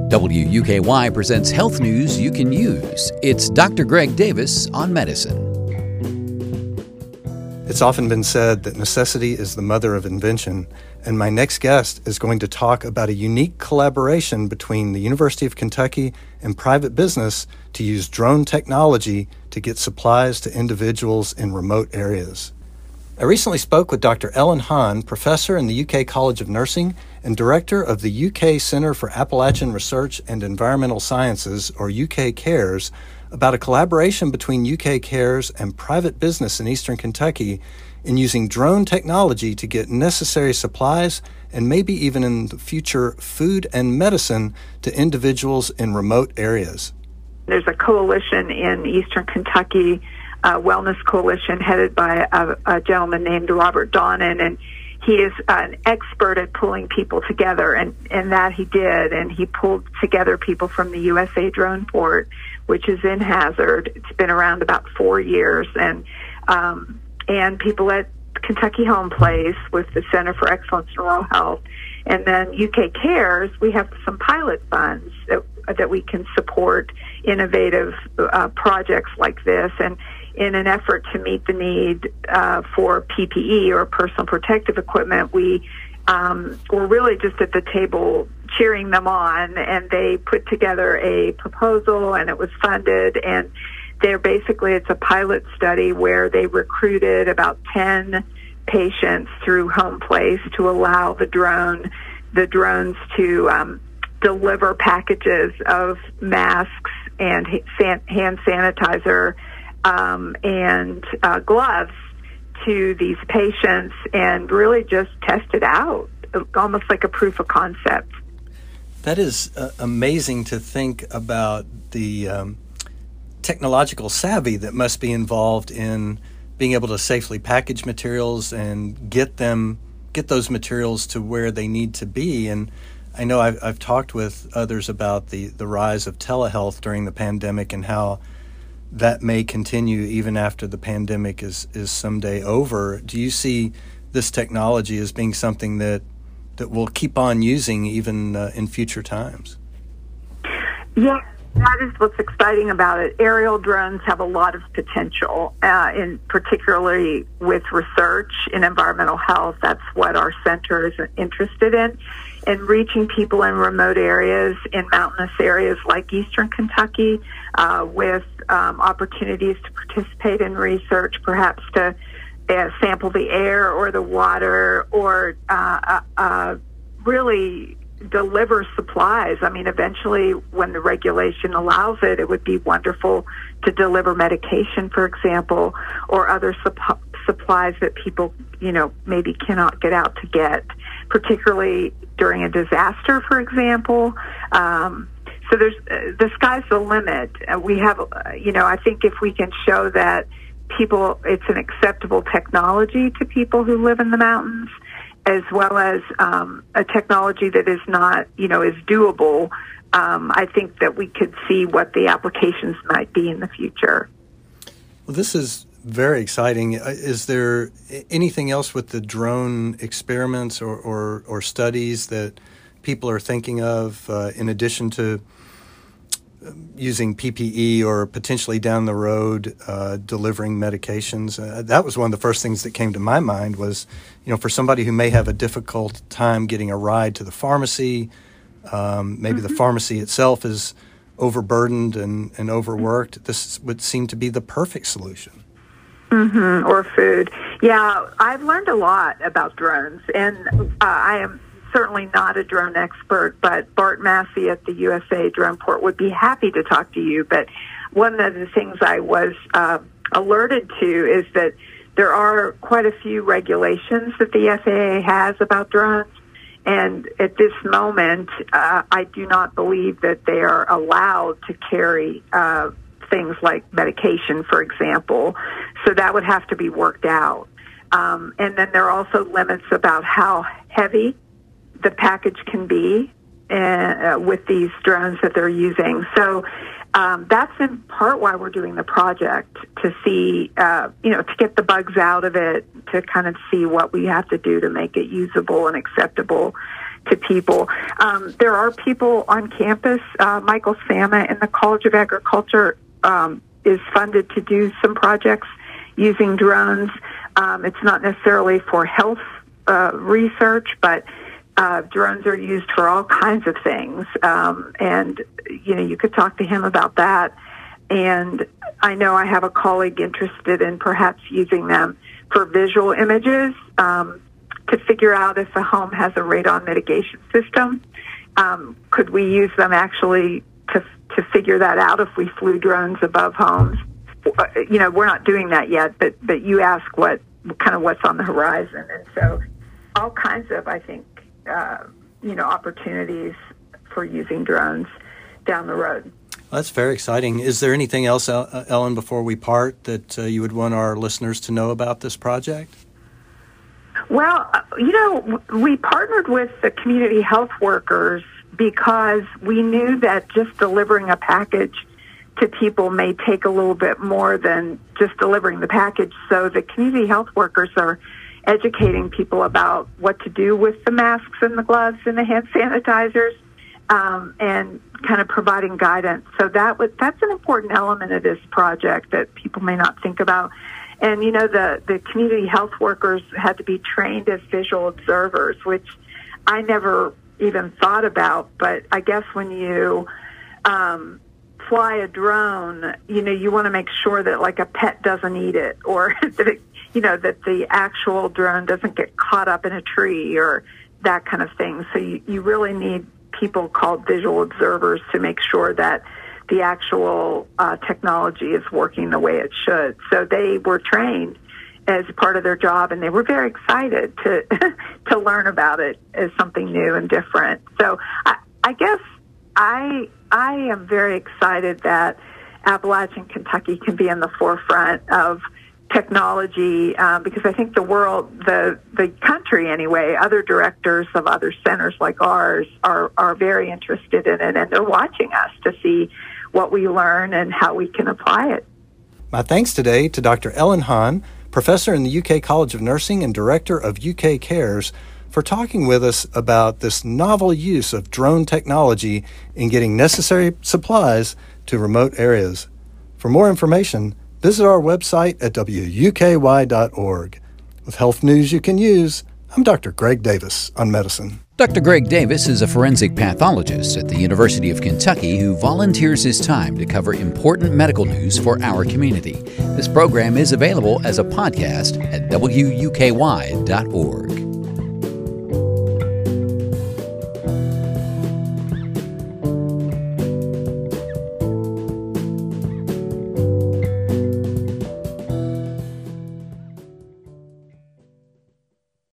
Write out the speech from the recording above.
WUKY presents health news you can use. It's Dr. Greg Davis on medicine. It's often been said that necessity is the mother of invention, and my next guest is going to talk about a unique collaboration between the University of Kentucky and private business to use drone technology to get supplies to individuals in remote areas. I recently spoke with Dr. Ellen Hahn, professor in the UK College of Nursing and director of the UK Centre for Appalachian Research and Environmental Sciences, or UK CARES, about a collaboration between UK CARES and private business in eastern Kentucky in using drone technology to get necessary supplies and maybe even in the future food and medicine to individuals in remote areas. There's a coalition in eastern Kentucky, a wellness coalition headed by a gentleman named Robert Donnan, and he is an expert at pulling people together, and that he did, and he pulled together people from the USA Drone Port, which is in Hazard. It's been around about 4 years, and people at Kentucky Home Place with the Center for Excellence in Rural Health, and then UK CARES. We have some pilot funds that we can support innovative projects like this, and in an effort to meet the need for PPE or personal protective equipment, we were really just at the table cheering them on, and they put together a proposal, and it was funded, and it's a pilot study where they recruited about 10 patients through Home Place to allow the drones to deliver packages of masks and hand sanitizer and gloves to these patients, and really just test it out, almost like a proof of concept. That is amazing to think about the technological savvy that must be involved in being able to safely package materials and get those materials to where they need to be. And I know I've talked with others about the rise of telehealth during the pandemic and how that may continue even after the pandemic is someday over. Do you see this technology as being something that we'll keep on using even in future times? Yeah, that is what's exciting about it. Aerial drones have a lot of potential, particularly with research in environmental health. That's what our center is interested in reaching people in remote areas, in mountainous areas like eastern Kentucky, with opportunities to participate in research, perhaps to sample the air or the water, or really deliver supplies. I mean, eventually, when the regulation allows it, it would be wonderful to deliver medication, for example, or other supplies that people, maybe cannot get out to get, particularly during a disaster, for example. So the sky's the limit. We have, I think if we can show that it's an acceptable technology to people who live in the mountains, as well as a technology that is not, is doable, I think that we could see what the applications might be in the future. Well, this is very exciting. Is there anything else with the drone experiments or studies that people are thinking of in addition to using PPE or potentially down the road delivering medications? That was one of the first things that came to my mind was, for somebody who may have a difficult time getting a ride to the pharmacy, maybe the pharmacy itself is overburdened and overworked, this would seem to be the perfect solution. Or food. Yeah, I've learned a lot about drones, and I am certainly not a drone expert, but Bart Massey at the USA Drone Port would be happy to talk to you. But one of the things I was alerted to is that there are quite a few regulations that the FAA has about drones, and at this moment, I do not believe that they are allowed to carry things like medication, for example. So that would have to be worked out. And then there are also limits about how heavy the package can be with these drones that they're using. So that's in part why we're doing the project, to see, to get the bugs out of it, to kind of see what we have to do to make it usable and acceptable to people. There are people on campus. Michael Sama in the College of Agriculture is funded to do some projects using drones. It's not necessarily for health research, but drones are used for all kinds of things. And, you could talk to him about that. And I know I have a colleague interested in perhaps using them for visual images to figure out if a home has a radon mitigation system. Could we use them actually to figure that out if we flew drones above homes? We're not doing that yet, but you ask what's on the horizon. And so all kinds of, I think, opportunities for using drones down the road. That's very exciting. Is there anything else, Ellen, before we part, that you would want our listeners to know about this project? Well, we partnered with the community health workers because we knew that just delivering a package to people may take a little bit more than just delivering the package. So the community health workers are educating people about what to do with the masks and the gloves and the hand sanitizers, and kind of providing guidance. So that's an important element of this project that people may not think about. And, the community health workers had to be trained as visual observers, which I never even thought about. But I guess when you fly a drone, you want to make sure that, like, a pet doesn't eat it, or that the actual drone doesn't get caught up in a tree or that kind of thing. So you really need people called visual observers to make sure that the actual technology is working the way it should. So they were trained as part of their job, and they were very excited to learn about it as something new and different. So I guess I am very excited that Appalachian Kentucky can be in the forefront of technology, because I think the world, the country anyway, other directors of other centers like ours are very interested in it, and they're watching us to see what we learn and how we can apply it. My thanks today to Dr. Ellen Hahn, professor in the UK College of Nursing and director of UK Cares, for talking with us about this novel use of drone technology in getting necessary supplies to remote areas. For more information, visit our website at wuky.org. With health news you can use, I'm Dr. Greg Davis on Medicine. Dr. Greg Davis is a forensic pathologist at the University of Kentucky who volunteers his time to cover important medical news for our community. This program is available as a podcast at wuky.org.